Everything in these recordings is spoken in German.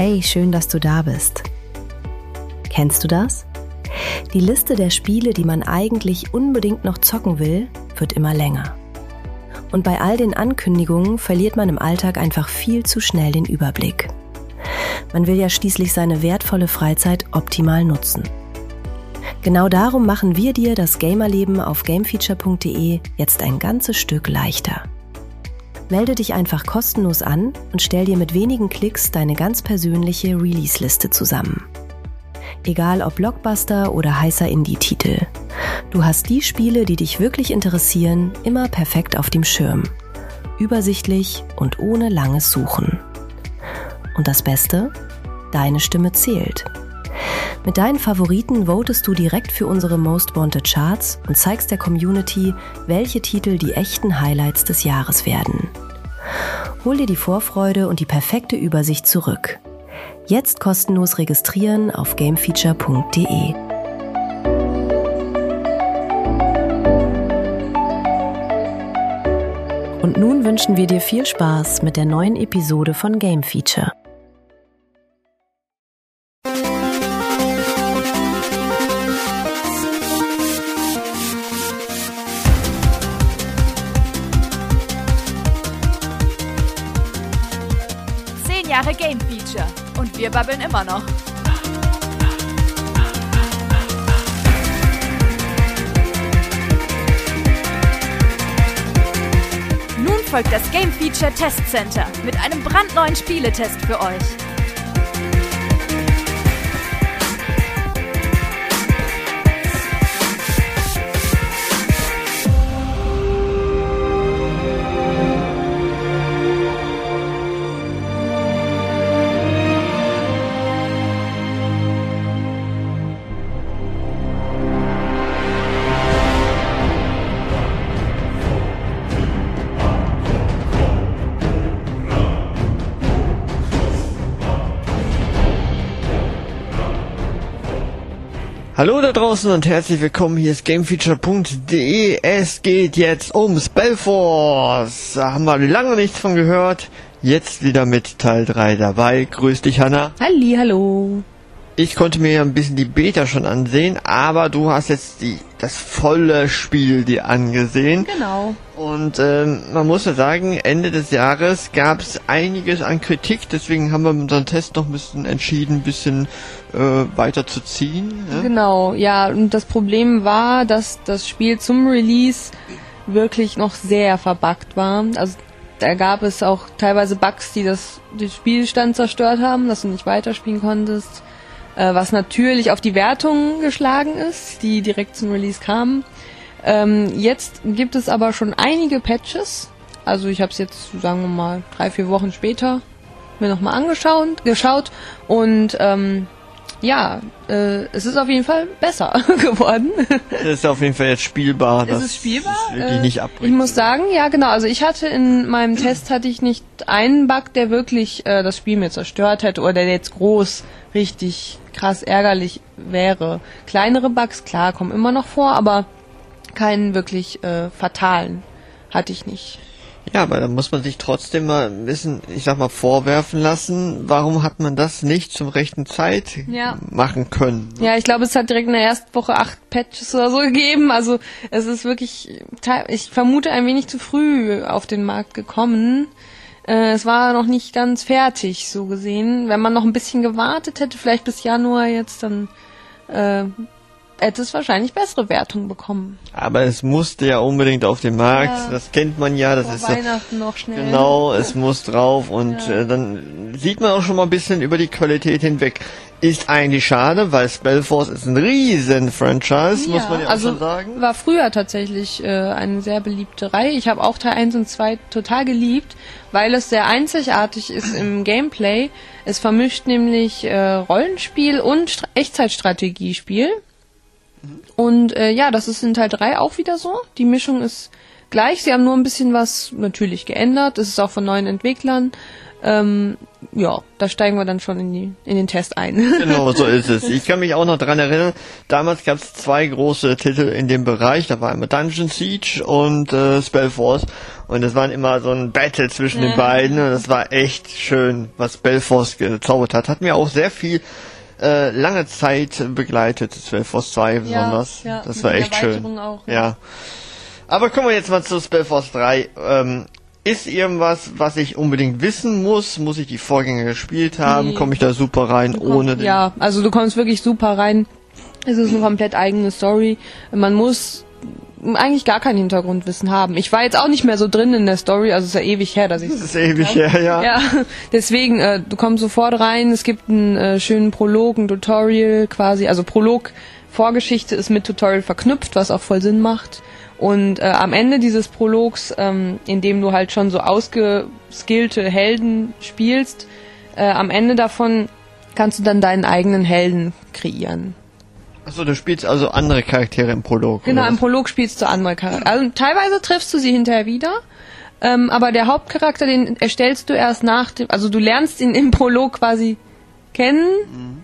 Hey, schön, dass du da bist. Kennst du das? Die Liste der Spiele, die man eigentlich unbedingt noch zocken will, wird immer länger. Und bei all den Ankündigungen verliert man im Alltag einfach viel zu schnell den Überblick. Man will ja schließlich seine wertvolle Freizeit optimal nutzen. Genau darum machen wir dir das Gamerleben auf gamefeature.de jetzt ein ganzes Stück leichter. Melde dich einfach kostenlos an und stell dir mit wenigen Klicks deine ganz persönliche Release-Liste zusammen. Egal ob Blockbuster oder heißer Indie-Titel. Du hast die Spiele, die dich wirklich interessieren, immer perfekt auf dem Schirm. Übersichtlich und ohne langes Suchen. Und das Beste? Deine Stimme zählt. Mit deinen Favoriten votest du direkt für unsere Most Wanted Charts und zeigst der Community, welche Titel die echten Highlights des Jahres werden. Hol dir die Vorfreude und die perfekte Übersicht zurück. Jetzt kostenlos registrieren auf gamefeature.de. Und nun wünschen wir dir viel Spaß mit der neuen Episode von Game Feature. Jahre Game Feature und wir babbeln immer noch. Nun folgt das Game Feature Test Center mit einem brandneuen Spieletest für euch. Hallo da draußen und herzlich willkommen, hier ist gamefeature.de. Es geht jetzt um Spellforce. Da haben wir lange nichts von gehört. Jetzt wieder mit Teil 3 dabei. Grüß dich, Hanna. Hallo. Ich konnte mir ja ein bisschen die Beta schon ansehen, aber du hast jetzt das volle Spiel dir angesehen. Genau. Und man muss ja sagen, Ende des Jahres gab es einiges an Kritik, deswegen haben wir unseren Test noch ein bisschen entschieden, ein bisschen weiter zu ziehen. Ja? Genau, ja, und das Problem war, dass das Spiel zum Release wirklich noch sehr verbuggt war. Also da gab es auch teilweise Bugs, die den Spielstand zerstört haben, dass du nicht weiterspielen konntest. Was natürlich auf die Wertungen geschlagen ist, die direkt zum Release kamen. Jetzt gibt es aber schon einige Patches. Also ich habe es jetzt, sagen wir mal, 3-4 Wochen später mir nochmal geschaut und es ist auf jeden Fall besser geworden. Es ist auf jeden Fall jetzt spielbar. Es ist spielbar. Ist wirklich nicht ich muss sagen, ja genau, also ich hatte in meinem Test nicht einen Bug, der wirklich das Spiel mir zerstört hätte oder der jetzt groß richtig krass ärgerlich wäre. Kleinere Bugs, klar, kommen immer noch vor, aber keinen wirklich fatalen hatte ich nicht. Ja, aber da muss man sich trotzdem mal ein bisschen, ich sag mal, vorwerfen lassen, warum hat man das nicht zum rechten Zeit machen können? Ne? Ja, ich glaube, es hat direkt in der ersten Woche 8 Patches oder so gegeben, also es ist wirklich, ich vermute, ein wenig zu früh auf den Markt gekommen. Es war noch nicht ganz fertig, so gesehen. Wenn man noch ein bisschen gewartet hätte, vielleicht bis Januar jetzt, dann hätte es wahrscheinlich bessere Wertungen bekommen. Aber es musste ja unbedingt auf den Markt, das kennt man ja, das ist Weihnachten noch schnell. Genau, es muss drauf und dann sieht man auch schon mal ein bisschen über die Qualität hinweg. Ist eigentlich schade, weil Spellforce ist ein riesen Franchise, muss man ja auch schon sagen. War früher tatsächlich eine sehr beliebte Reihe. Ich habe auch Teil 1 und 2 total geliebt, weil es sehr einzigartig ist im Gameplay. Es vermischt nämlich Rollenspiel und Echtzeitstrategiespiel. Und das ist in Teil 3 auch wieder so. Die Mischung ist gleich. Sie haben nur ein bisschen was natürlich geändert. Es ist auch von neuen Entwicklern. Da steigen wir dann schon in den Test ein. Genau, so ist es. Ich kann mich auch noch dran erinnern, damals gab es 2 große Titel in dem Bereich. Da war einmal Dungeon Siege und Spellforce. Und es waren immer so ein Battle zwischen den beiden und das war echt schön, was Spellforce gezaubert hat. Hat mir auch sehr viel lange Zeit begleitet, Spellforce 2 besonders. Ja, das war echt schön. Auch, ja. Aber kommen wir jetzt mal zu Spellforce 3. Ist irgendwas, was ich unbedingt wissen muss? Muss ich die Vorgänger gespielt haben? Nee. Komme ich da super rein ohne den... Ja, also du kommst wirklich super rein. Es ist eine komplett eigene Story. Man muss eigentlich gar kein Hintergrundwissen haben. Ich war jetzt auch nicht mehr so drin in der Story, also es ist ja ewig her, dass ich Das ist ewig her, ja. Ja, deswegen, du kommst sofort rein, es gibt einen schönen Prolog, ein Tutorial quasi, also Prolog, Vorgeschichte ist mit Tutorial verknüpft, was auch voll Sinn macht. Und am Ende dieses Prologs, in dem du halt schon so ausgeskillte Helden spielst, am Ende davon kannst du dann deinen eigenen Helden kreieren. Achso, du spielst also andere Charaktere im Prolog. Genau, oder? im Prolog spielst du andere Charaktere. Also teilweise triffst du sie hinterher wieder, aber der Hauptcharakter, den erstellst du erst nach dem, also du lernst ihn im Prolog quasi kennen,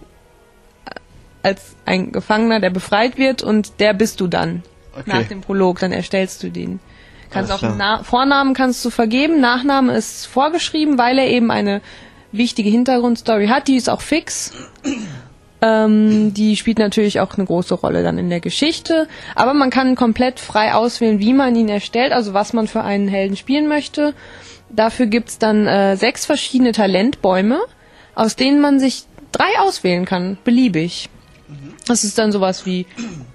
als ein Gefangener, der befreit wird, und der bist du dann. Okay. Nach dem Prolog, dann erstellst du den. Kannst Alles auch klar. Vornamen kannst du vergeben, Nachname ist vorgeschrieben, weil er eben eine wichtige Hintergrundstory hat, die ist auch fix. Die spielt natürlich auch eine große Rolle dann in der Geschichte, aber man kann komplett frei auswählen, wie man ihn erstellt, also was man für einen Helden spielen möchte. Dafür gibt's dann 6 verschiedene Talentbäume, aus denen man sich 3 auswählen kann, beliebig. Das ist dann sowas wie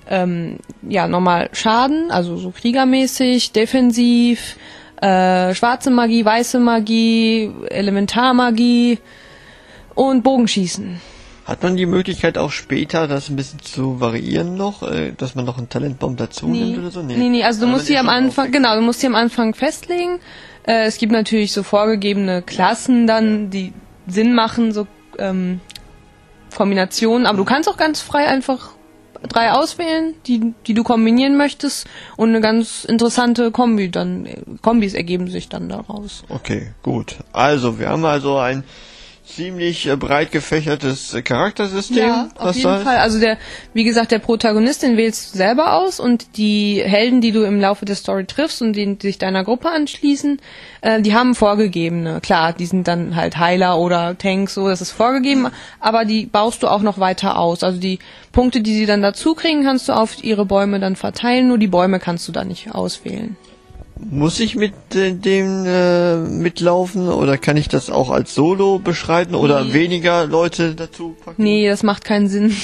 normal Schaden, also so kriegermäßig, defensiv, schwarze Magie, weiße Magie, Elementarmagie und Bogenschießen. Hat man die Möglichkeit auch später, das ein bisschen zu variieren noch, dass man noch einen Talentbaum dazu nimmt oder so? Nee, also du musst sie am Anfang, du musst sie am Anfang festlegen. Es gibt natürlich so vorgegebene Klassen dann, die Sinn machen, so Kombinationen, aber du kannst auch ganz frei einfach 3 auswählen, die du kombinieren möchtest, und eine ganz interessante Kombis ergeben sich dann daraus. Okay, gut. Also, wir haben also ein ziemlich breit gefächertes Charaktersystem. Ja, auf jeden Fall. Also wie gesagt, der Protagonist, den wählst du selber aus, und die Helden, die du im Laufe der Story triffst und die sich deiner Gruppe anschließen, die haben vorgegebene. Klar, die sind dann halt Heiler oder Tanks, so, das ist vorgegeben, aber die baust du auch noch weiter aus. Also die Punkte, die sie dann dazu kriegen, kannst du auf ihre Bäume dann verteilen, nur die Bäume kannst du da nicht auswählen. Muss ich mit dem mitlaufen oder kann ich das auch als Solo beschreiten oder weniger Leute dazu packen? Nee, das macht keinen Sinn.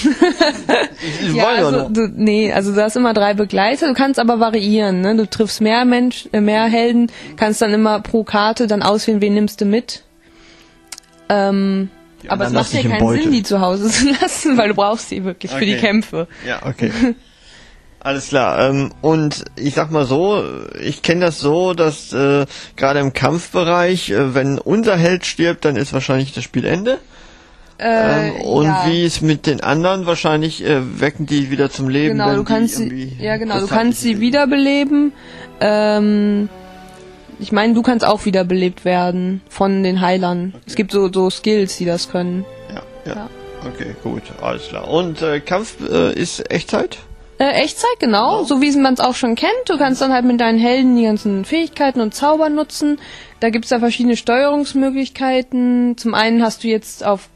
Also du hast immer 3 Begleiter, du kannst aber variieren, ne? Du triffst mehr Helden, kannst dann immer pro Karte dann auswählen, wen nimmst du mit. Aber es macht ja keinen Sinn, die zu Hause zu lassen, weil du brauchst sie wirklich für die Kämpfe. Ja, okay. Alles klar. Und ich sag mal so, ich kenne das so, dass gerade im Kampfbereich, wenn unser Held stirbt, dann ist wahrscheinlich das Spiel Ende. Wie es mit den anderen, wahrscheinlich wecken die wieder zum Leben. Genau, du kannst sie wiederbeleben. Ich meine, du kannst auch wiederbelebt werden von den Heilern. Okay. Es gibt so Skills, die das können. Ja. Okay, gut, alles klar. Und Kampf ist Echtzeit? Echtzeit, genau. So wie man es auch schon kennt. Du kannst dann halt mit deinen Helden die ganzen Fähigkeiten und Zauber nutzen. Da gibt's da verschiedene Steuerungsmöglichkeiten. Zum einen hast du jetzt auf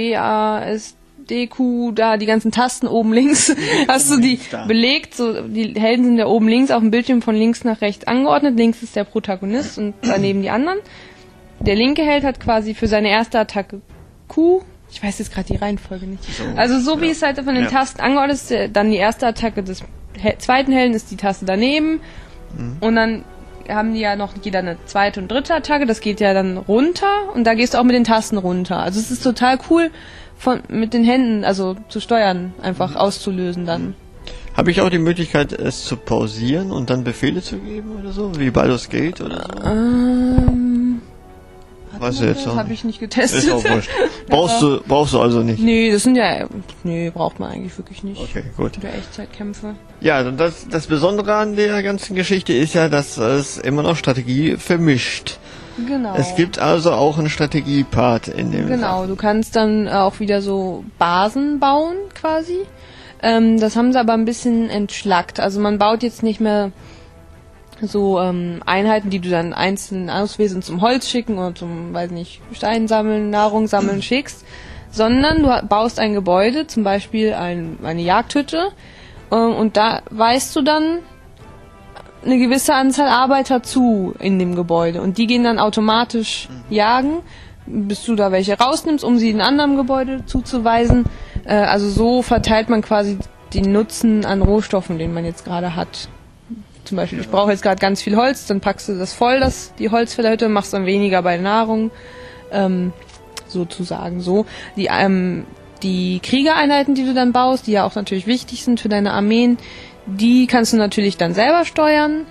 WASDQ da die ganzen Tasten oben links. Hast du die belegt. So, die Helden sind ja oben links auf dem Bildschirm von links nach rechts angeordnet. Links ist der Protagonist und daneben die anderen. Der linke Held hat quasi für seine erste Attacke Q. Ich weiß jetzt gerade die Reihenfolge nicht. Also wie es halt von den Tasten angeordnet ist, dann die erste Attacke des zweiten Helden ist die Taste daneben. Und dann haben die ja noch jeder eine zweite und dritte Attacke. Das geht ja dann runter und da gehst du auch mit den Tasten runter. Also es ist total cool, mit den Händen, also zu steuern, einfach auszulösen dann. Habe ich auch die Möglichkeit, es zu pausieren und dann Befehle zu geben oder so? Wie Baldur's Gate oder so? Weißt du jetzt das habe ich nicht getestet. Ist auch wurscht. Brauchst du also nicht? Nee, braucht man eigentlich wirklich nicht. Okay, gut. Für Echtzeitkämpfe. Ja, und das Besondere an der ganzen Geschichte ist ja, dass es immer noch Strategie vermischt. Genau. Es gibt also auch einen Strategie-Part in dem. Genau, du kannst dann auch wieder so Basen bauen quasi. Das haben sie aber ein bisschen entschlackt. Also man baut jetzt nicht mehr so Einheiten, die du dann einzeln auswählst und zum Holz schicken oder zum, weiß nicht, Stein sammeln, Nahrung sammeln schickst, sondern du baust ein Gebäude, zum Beispiel eine Jagdhütte, und da weißt du dann eine gewisse Anzahl Arbeiter zu in dem Gebäude und die gehen dann automatisch jagen, bis du da welche rausnimmst, um sie in einem anderen Gebäude zuzuweisen. Also so verteilt man quasi den Nutzen an Rohstoffen, den man jetzt gerade hat. Zum Beispiel, ich brauche jetzt gerade ganz viel Holz, dann packst du das voll, die Holzfällerhütte, machst dann weniger bei Nahrung, sozusagen so. Die Kriegereinheiten, die du dann baust, die ja auch natürlich wichtig sind für deine Armeen, die kannst du natürlich dann selber steuern.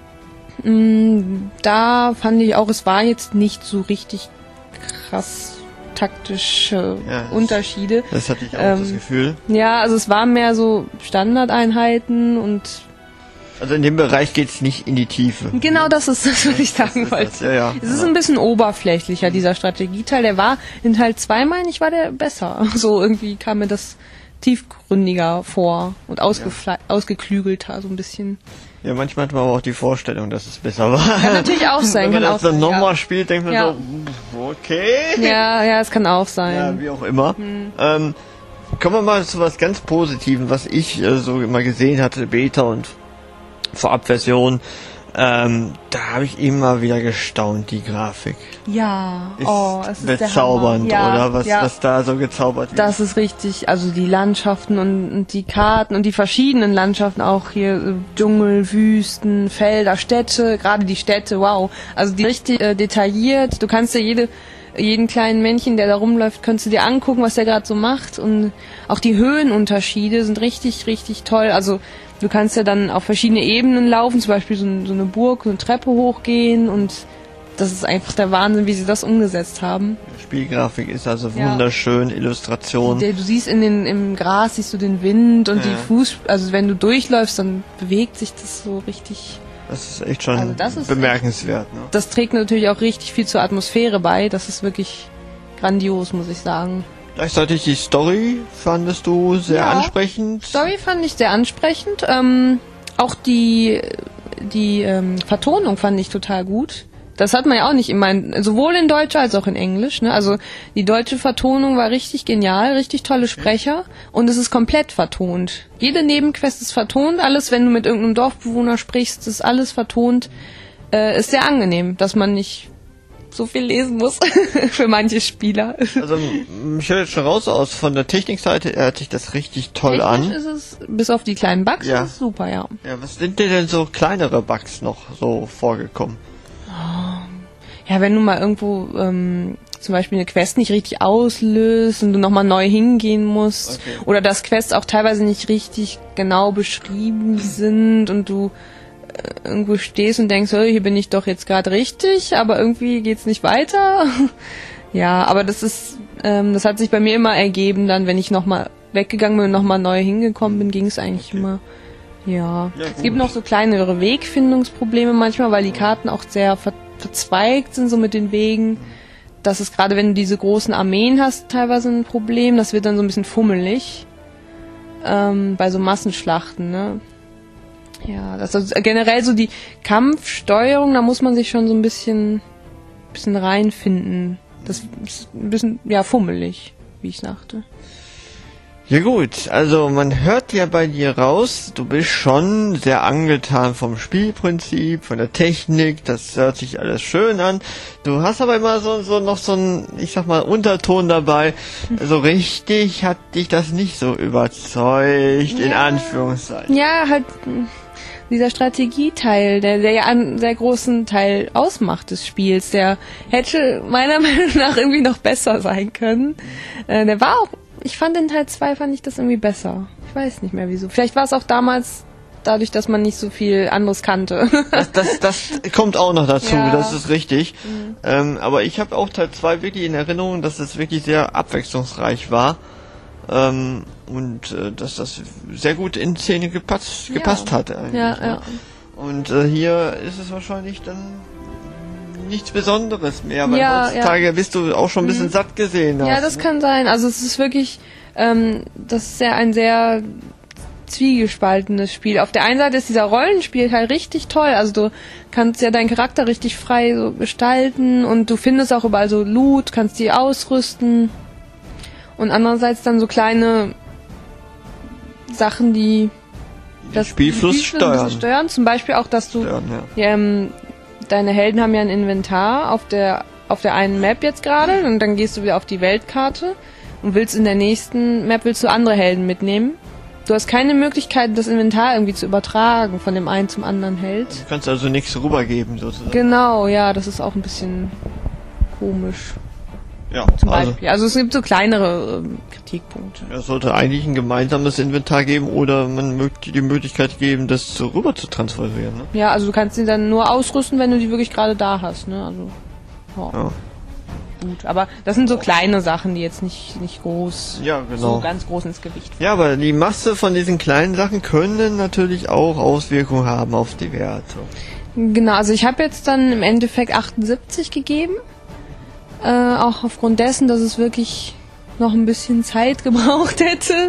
Da fand ich auch, es war jetzt nicht so richtig krass taktische Unterschiede. Das hatte ich auch das Gefühl. Ja, also es waren mehr so Standardeinheiten und... Also in dem Bereich geht's nicht in die Tiefe. Genau, das ist das, was ich sagen wollte. Es ist ein bisschen oberflächlicher, dieser Strategieteil. Der war in Teil 2, meine ich, war der besser. So irgendwie kam mir das tiefgründiger vor und ausgeklügelter, so ein bisschen. Ja, manchmal hat man aber auch die Vorstellung, dass es besser war. Kann natürlich auch sein. Wenn man das dann nochmal spielt, denkt man so, okay. Ja, es kann auch sein. Ja, wie auch immer. Kommen wir mal zu was ganz Positivem, was ich so immer gesehen hatte, Beta und Vorabversion. Da habe ich immer wieder gestaunt, die Grafik. Ja, es ist bezaubernd, oder? Was da so gezaubert wird. Das ist richtig, also die Landschaften und die Karten und die verschiedenen Landschaften, auch hier Dschungel, Wüsten, Felder, Städte, gerade die Städte, wow. Also die richtig detailliert, du kannst ja jeden kleinen Männchen, der da rumläuft, kannst du dir angucken, was der gerade so macht, und auch die Höhenunterschiede sind richtig, richtig toll. Also du kannst ja dann auf verschiedene Ebenen laufen, zum Beispiel so eine Burg, so eine Treppe hochgehen, und das ist einfach der Wahnsinn, wie sie das umgesetzt haben. Die Spielgrafik ist also wunderschön, Illustration. Du siehst im Gras siehst du den Wind und die also wenn du durchläufst, dann bewegt sich das so richtig. Das ist echt schon bemerkenswert. Ne? Das trägt natürlich auch richtig viel zur Atmosphäre bei. Das ist wirklich grandios, muss ich sagen. Gleichzeitig die Story fandest du sehr ansprechend? Story fand ich sehr ansprechend. Auch die Vertonung fand ich total gut. Das hat man ja auch nicht immer, sowohl in Deutsch als auch in Englisch. Ne? Also die deutsche Vertonung war richtig genial, richtig tolle Sprecher, und es ist komplett vertont. Jede Nebenquest ist vertont, alles, wenn du mit irgendeinem Dorfbewohner sprichst, ist alles vertont. Ist sehr angenehm, dass man nicht so viel lesen muss für manche Spieler. Also ich höre jetzt schon raus, von der Technikseite hört sich das richtig toll an. Ist es, bis auf die kleinen Bugs, ist es super, ja. Ja, was sind denn so kleinere Bugs noch so vorgekommen? Ja, wenn du mal irgendwo zum Beispiel eine Quest nicht richtig auslöst und du nochmal neu hingehen musst, oder dass Quests auch teilweise nicht richtig genau beschrieben sind und du irgendwo stehst und denkst, hier bin ich doch jetzt gerade richtig, aber irgendwie geht's nicht weiter. Ja, aber das hat sich bei mir immer ergeben, dann, wenn ich nochmal weggegangen bin und nochmal neu hingekommen bin, ging es eigentlich immer. Ja, es gibt noch so kleinere Wegfindungsprobleme manchmal, weil die Karten auch sehr verzweigt sind, so mit den Wegen. Das ist gerade, wenn du diese großen Armeen hast, teilweise ein Problem. Das wird dann so ein bisschen fummelig. Bei so Massenschlachten, ne? Ja, das ist generell so die Kampfsteuerung, da muss man sich schon so ein bisschen reinfinden. Das ist ein bisschen, fummelig, wie ich sagte. Ja gut, also man hört ja bei dir raus, du bist schon sehr angetan vom Spielprinzip, von der Technik, das hört sich alles schön an. Du hast aber immer noch so einen, ich sag mal, Unterton dabei. So richtig hat dich das nicht so überzeugt, in Anführungszeichen. Ja, halt dieser Strategieteil, der ja einen sehr großen Teil ausmacht des Spiels, der hätte meiner Meinung nach irgendwie noch besser sein können. Der war auch, ich fand in Teil 2 fand ich das irgendwie besser. Ich weiß nicht mehr wieso. Vielleicht war es auch damals dadurch, dass man nicht so viel anderes kannte. Das kommt auch noch dazu, das ist richtig. Aber ich habe auch Teil 2 wirklich in Erinnerung, dass es wirklich sehr abwechslungsreich war. Und dass das sehr gut in Szene gepasst hat eigentlich. Ja. Und hier ist es wahrscheinlich dann nichts Besonderes mehr, weil heutzutage bist du auch schon ein bisschen satt gesehen hast. Ja, das kann sein. Also es ist wirklich, das ist ja ein sehr zwiegespaltenes Spiel. Auf der einen Seite ist dieser Rollenspiel halt richtig toll, also du kannst ja deinen Charakter richtig frei so gestalten und du findest auch überall so Loot, kannst die ausrüsten und andererseits dann so kleine Sachen, die das Spielfluss steuern. Zum Beispiel auch, dass du deine Helden haben ja ein Inventar auf der einen Map jetzt gerade und dann gehst du wieder auf die Weltkarte und willst in der nächsten Map du andere Helden mitnehmen. Du hast keine Möglichkeit, das Inventar irgendwie zu übertragen von dem einen zum anderen Held. Du kannst also nichts rübergeben sozusagen. Genau, ja, das ist auch ein bisschen komisch. Ja, zum Beispiel. Also es gibt so kleinere Kritikpunkte. Es sollte eigentlich ein gemeinsames Inventar geben oder man möchte die Möglichkeit geben, das so rüber zu transferieren. Ne? Ja, also du kannst sie dann nur ausrüsten, wenn du die wirklich gerade da hast. Ne? Also, ja. Gut, aber das sind so kleine Sachen, die jetzt nicht groß, so ganz groß ins Gewicht fallen. Ja, aber die Masse von diesen kleinen Sachen können natürlich auch Auswirkungen haben auf die Werte. Genau, also ich habe jetzt dann im Endeffekt 78 gegeben. Auch aufgrund dessen, dass es wirklich noch ein bisschen Zeit gebraucht hätte.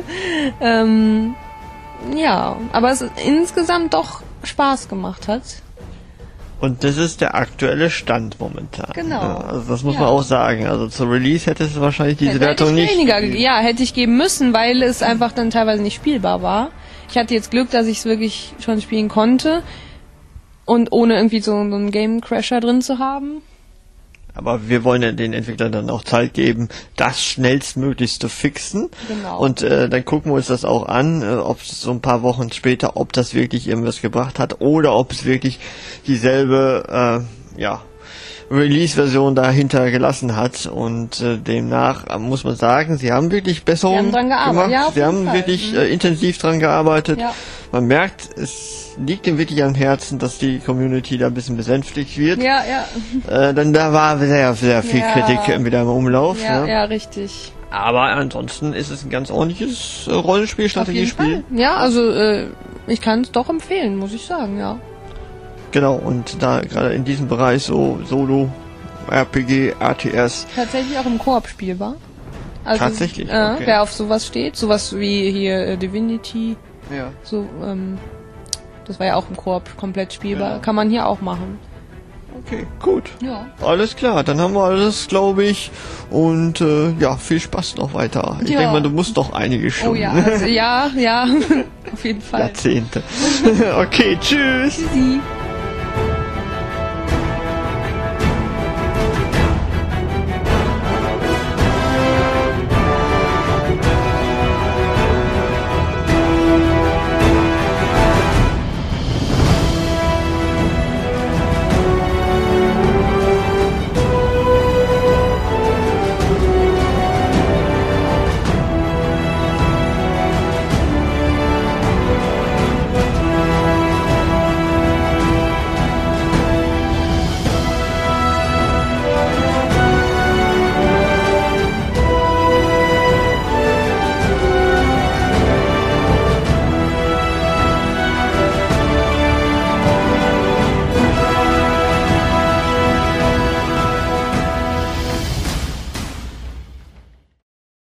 Ja, aber es insgesamt doch Spaß gemacht hat. Und das ist der aktuelle Stand momentan. Genau. Ja, also das muss man auch sagen. Also zur Release hätte es wahrscheinlich diese Wertung nicht. Hätte ich geben müssen, weil es einfach dann teilweise nicht spielbar war. Ich hatte jetzt Glück, dass ich es wirklich schon spielen konnte und ohne irgendwie so einen Game Crasher drin zu haben. Aber wir wollen ja den Entwicklern dann auch Zeit geben, das schnellstmöglichst zu fixen. Genau. Und dann gucken wir uns das auch an, ob es so ein paar Wochen später, ob das wirklich irgendwas gebracht hat oder ob es wirklich dieselbe Release-Version dahinter gelassen hat. Und demnach muss man sagen, sie haben wirklich Besserungen gemacht. Ja, sie haben wirklich intensiv dran gearbeitet. Ja. Man merkt, es liegt ihm wirklich am Herzen, dass die Community da ein bisschen besänftigt wird. Ja. Denn da war sehr, sehr viel Kritik wieder im Umlauf. Ja, richtig. Aber ansonsten ist es ein ganz ordentliches Rollenspiel-Strategiespiel. Ja, also ich kann es doch empfehlen, muss ich sagen, ja. Genau, und da gerade in diesem Bereich so Solo, RPG, RTS. Tatsächlich auch im Koop spielbar. Also, tatsächlich? Okay. Wer auf sowas steht, sowas wie hier Divinity. Ja. So, das war ja auch im Koop komplett spielbar. Genau. Kann man hier auch machen. Okay, gut. Ja. Alles klar, dann haben wir alles, glaube ich. Und viel Spaß noch weiter. Ich denke mal, du musst doch einige Stunden. Oh ja, also, ja, auf jeden Fall. Jahrzehnte. Okay, tschüss. Tschüssi.